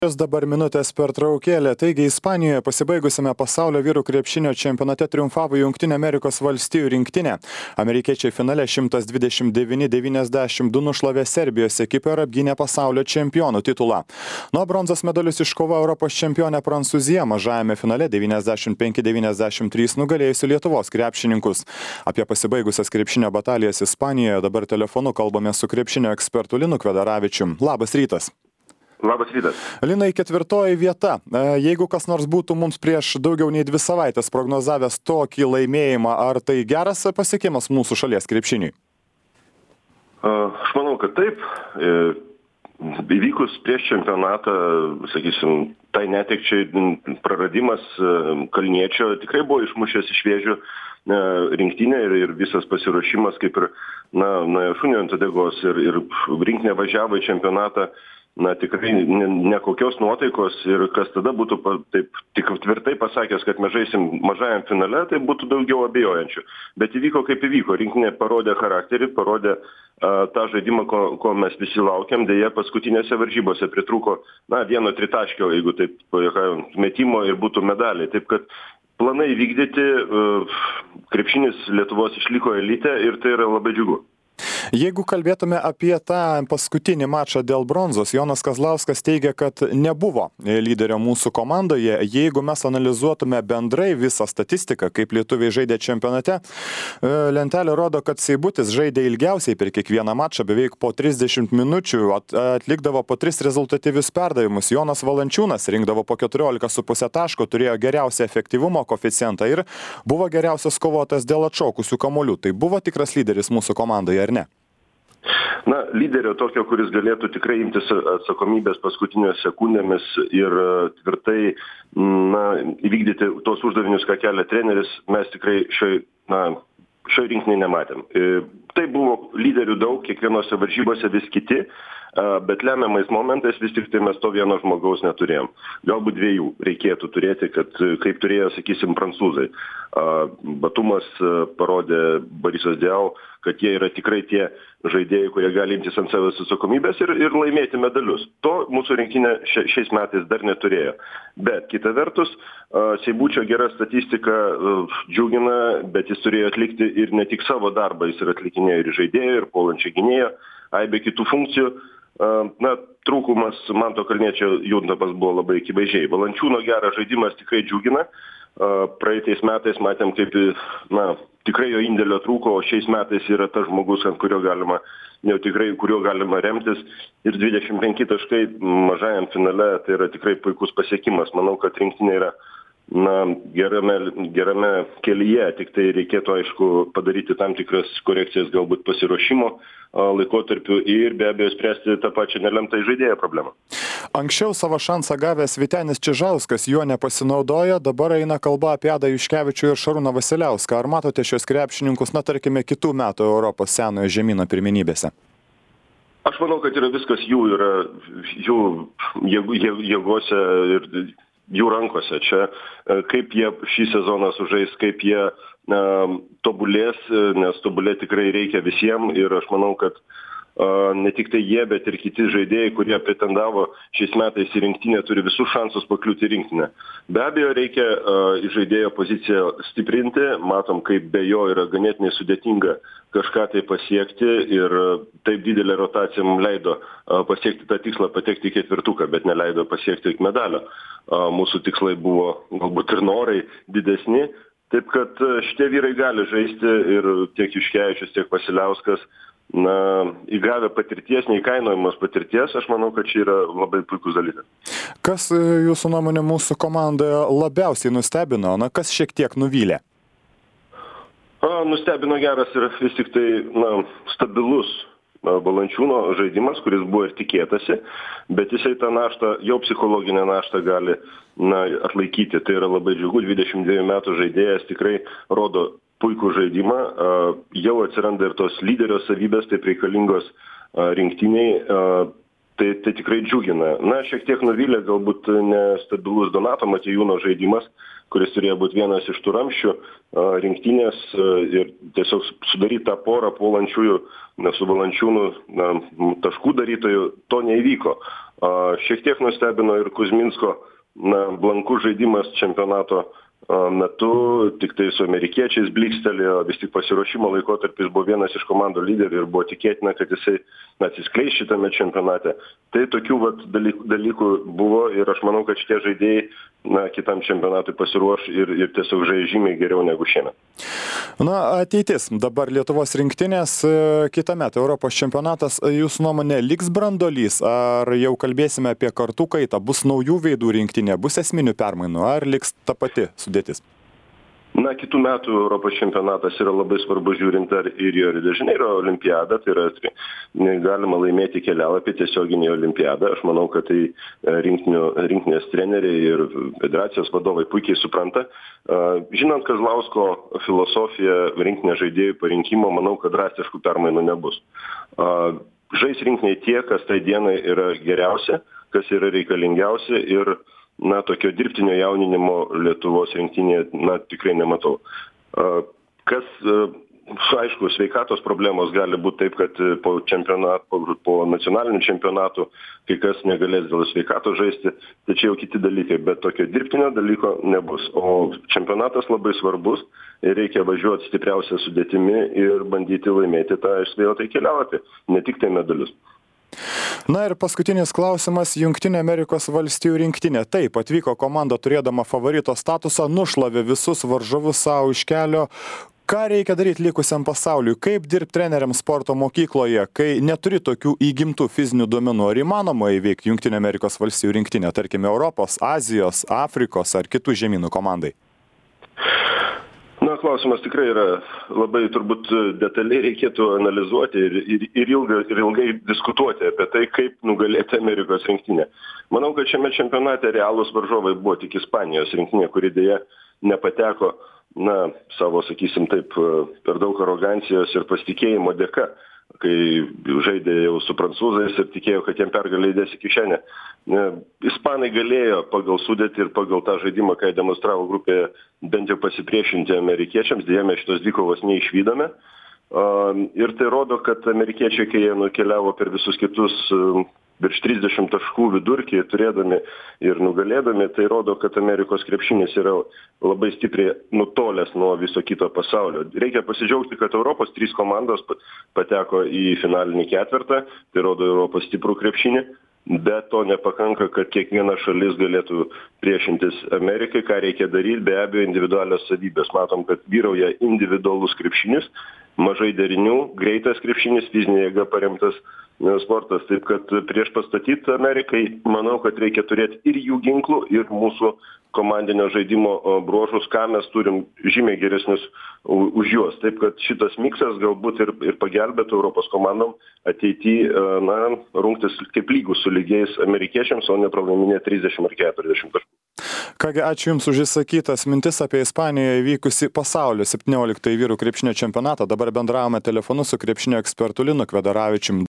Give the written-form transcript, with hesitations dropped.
Dabar minutės pertraukėlė. Taigi, Ispanijoje pasibaigusiame pasaulio vyrų krepšinio čempionate triumfavo Jungtinių Amerikos valstijų rinktinė. Amerikiečiai finale 129-92 nušlavė Serbijos ekipą ir apgynė pasaulio čempionų titulą. Nuo bronzos medalius iškovojo Europos čempionė Prancūzija mažajame finale 95-93 nugalėjusi Lietuvos krepšininkus. Apie pasibaigusias krepšinio batalijas Ispanijoje dabar telefonu kalbame su krepšinio ekspertu Linu Kvedaravičium. Labas rytas. Labas rytas. Linai, 4. vieta. Jeigu kas nors būtų mums prieš daugiau nei 2 savaitės prognozavęs tokį laimėjimą, ar tai geras pasiekimas mūsų šalies krepšiniui? Aš manau, kad taip. Įvykus prieš čempionatą, sakysim, tai netekčiai praradimas Kalniečio tikrai buvo išmušęs iš vėžių rinktinė ir visas pasiruošimas kaip ir nuo šunio ant uodegos ir rinktinė važiavo į čempionatą. Tikrai nekokios nuotaikos ir kas tada būtų taip tik tvirtai pasakęs, kad mes žaisim mažajam finale, tai būtų daugiau abejojančių. Bet įvyko kaip įvyko. Rinkinė parodė charakterį, parodė tą žaidimą, ko mes visi laukiam. Deja, paskutinėse varžybose pritrūko vieno tritaškio, jeigu taip metimo ir būtų medaliai. Taip kad planai vykdyti, krepšinis Lietuvos išliko elite ir tai yra labai džiugu. Jeigu kalbėtume apie tą paskutinį mačą dėl bronzos, Jonas Kazlauskas teigia, kad nebuvo lyderio mūsų komandoje. Jeigu mes analizuotume bendrai visą statistiką, kaip lietuviai žaidė čempionate, lentelė rodo, kad Seibutis žaidė ilgiausiai per kiekvieną mačą, beveik po 30 minučių, atlikdavo po 3 rezultatyvius perdavimus. Jonas Valančiūnas rinkdavo po 14,5 taško, turėjo geriausią efektyvumo koeficientą ir buvo geriausias kovotojas dėl atšokusių kamuolių. Tai buvo tikras lyderis mūsų komandoje, ar ne? Lyderio tokio, kuris galėtų tikrai imtis atsakomybės paskutinės sekundėmis ir tvirtai įvykdyti tos uždavinius, ką kelia treneris, mes tikrai šioj rinktinėje nematėm. Tai buvo lyderių daug, kiekvienose varžybose vis kiti, bet lemiamais momentais vis tik tai mes to vieno žmogaus neturėjom. Galbūt 2 reikėtų turėti, kad kaip turėjo, sakysim, prancūzai. Batumas parodė, Borisas Diaw, kad jie yra tikrai tie žaidėjai, kurie gali imtis ant savęs atsakomybės ir laimėti medalius. To mūsų rinktinė šiais metais dar neturėjo. Bet kita vertus, Seibučio gera statistika džiugina, bet jis turėjo atlikti ir ne tik savo darbą, jis ir atlikinėjo ir žaidėjo, ir puolančio gynėjo, aibė kitų funkcijų. Trūkumas Manto Kalniečio juntamas buvo labai akivaizdžiai. Valančiūno geras žaidimas tikrai džiugina. Praeitais metais matėm, kaip tikrai jo indėlio trūko, o šiais metais yra tas žmogus, ant kurio galima remtis. Ir 25 taškai mažajam finale, tai yra tikrai puikus pasiekimas. Manau, kad rinktinė yra gerame kelyje, tik tai reikėtų, aišku, padaryti tam tikras korekcijas, galbūt pasiruošimo laikotarpiu ir be abejo spręsti tą pačią nelemtą žaidėjo problemą. Anksčiau savo šansą gavęs Vytenis Čižauskas juo nepasinaudojo, dabar eina kalba apie Adą Juškevičių ir Šarūną Vasiliauską. Ar matote šios krepšininkus, tarkime, kitų metų Europos senojo žemyno pirmenybėse? Aš manau, kad viskas jų jėgose ir jų rankose. Čia kaip jie šį sezoną sužais, kaip jie tobulės, nes tobulėti tikrai reikia visiems ir aš manau, kad ne tik tai jie, bet ir kiti žaidėjai, kurie pretendavo šiais metais į rinktinę, turi visus šansus pakliūti į rinktinę. Be abejo, reikia žaidėjo poziciją stiprinti, matom, kaip be jo yra ganėtinai sudėtinga kažką tai pasiekti ir taip didelė rotacija mums leido pasiekti tą tikslą, patekti į 4, bet neleido pasiekti iki medalio. Mūsų tikslai buvo galbūt ir norai didesni, taip kad šitie vyrai gali žaisti ir tiek Juškevičius, tiek Vasiliauskas įgavę patirties, neįkainojamos patirties, aš manau, kad čia yra labai puikus dalykas. Kas jūsų nuomonė mūsų komandoje labiausiai nustebino, kas šiek tiek nuvylė? Nustebino geras ir vis tik tai stabilus Valančiūno žaidimas, kuris buvo ir tikėtasi, bet jisai tą naštą, jau psichologinę naštą gali atlaikyti. Tai yra labai džiugu, 22 metų žaidėjas tikrai rodo puikų žaidimą, jau atsiranda ir tos lyderio savybės, taip reikalingos rinktiniai. tai tikrai džiugina. Na, šiek tiek nuvylė galbūt nestabilus Donato Motiejūno žaidimas, kuris turėjo būti vienas iš tų ramščių rinktinės ir tiesiog sudaryti tą porą puolančiųjų su Valančiūnu taškų darytojų, to neįvyko. Šiek tiek nustebino ir Kuzminsko blankus žaidimas čempionato metu, tik tai su amerikiečiais blykstelėjo, vis tik pasiruošimo laikotarpis buvo vienas iš komandų lyderių ir buvo tikėtina, kad jisai atsiskleis šitame čempionate. Tai tokių dalykų buvo ir aš manau, kad šitie žaidėjai kitam čempionatui pasiruoš ir tiesiog žaidžia žymiai geriau negu šiemet. Ateitis. Dabar Lietuvos rinktinės, kitąmet Europos čempionatas, jūsų nuomonė, liks branduolys? Ar jau kalbėsime apie kartų kaitą? Bus naujų veidų rinktinė? Bus esminių permainų? Ar liks ta pati sudėtis? Kitų metų Europos čempionatas yra labai svarbu žiūrint ar ir Rio de Janeiro olimpiadą, tai yra galima laimėti kelialapį tiesioginį olimpiadą. Aš manau, kad tai rinktinės treneriai ir federacijos vadovai puikiai supranta. Žinant Kazlausko filosofiją rinktinės žaidėjų parinkimo, manau, kad drastiškų permainų nebus. Žais rinktinėje tie, kas tai dienai yra geriausia, kas yra reikalingiausia ir tokio dirbtinio jauninimo Lietuvos rinktinėje, tikrai nematau. Aišku, sveikatos problemos gali būti taip, kad po nacionalinių čempionatų kai kas negalės dėl sveikatos žaisti, tai čia jau kiti dalykai, bet tokio dirbtinio dalyko nebus. O čempionatas labai svarbus ir reikia važiuoti stipriausia sudėtimi ir bandyti laimėti tą išsvajotą kelialapį, ne tik tai medalius. Ir paskutinis klausimas. Jungtinių Amerikos valstijų rinktinė. Taip, atvyko komanda turėdama favorito statusą, nušlavė visus varžovus savo iš kelio. Ką reikia daryti likusiam pasauliui? Kaip dirbti treneriams sporto mokykloje, kai neturi tokių įgimtų fizinių duomenų? Ar įmanoma įveikti Jungtinių Amerikos valstijų rinktinę, tarkime, Europos, Azijos, Afrikos ar kitų žemynų komandai? Klausimas tikrai yra labai turbūt detaliai reikėtų analizuoti ir ilgai diskutuoti apie tai, kaip nugalėti Amerikos rinktinę. Manau, kad šiame čempionate realūs varžovai buvo tik Ispanijos rinktinė, kuri dėja nepateko, savo, sakysim taip, per daug arogancijos ir pasitikėjimo dėka, kai žaidė jau su prancūzais ir tikėjo, kad jiem pergalė įdės į kišenę. Ispanai galėjo pagal sudėtį ir pagal tą žaidimą, kai demonstravo grupėje, bent jau pasipriešinti amerikiečiams, dėja mes šitos dvikovos neišvydome. Ir tai rodo, kad amerikiečiai, kai jie nukeliavo per visus kitus virš 30 taškų vidurkį turėdami ir nugalėdami, tai rodo, kad Amerikos krepšinis yra labai stipriai nutolęs nuo viso kito pasaulio. Reikia pasidžiaugti, kad Europos 3 komandos pateko į finalinį ketvertą, tai rodo Europos stiprų krepšinį, bet to nepakanka, kad kiekviena šalis galėtų priešintis Amerikai, ką reikia daryti, be abejo individualios savybės. Matom, kad vyrauja individualus krepšinis, mažai derinių, greitas krepšinis, fizinė jėga paremtas sportas. Taip, kad prieš pastatyti Amerikai, manau, kad reikia turėti ir jų ginklų, ir mūsų komandinio žaidimo bruožus, ką mes turim žymiai geresnius už juos. Taip, kad šitas miksas galbūt ir pagelbėtų Europos komandom ateityje rungtis kaip lygus su lygiais amerikiečiams, o ne pralaiminė 30 ar 40 taškų. Kągi, ačiū Jums už išsakytas mintis apie Ispanijoje vykusi pasaulio 17 vyrų krepšinio čempionatą. Dabar bendravome telefonu su krepšinio ekspertu Linu Kvedaravičium.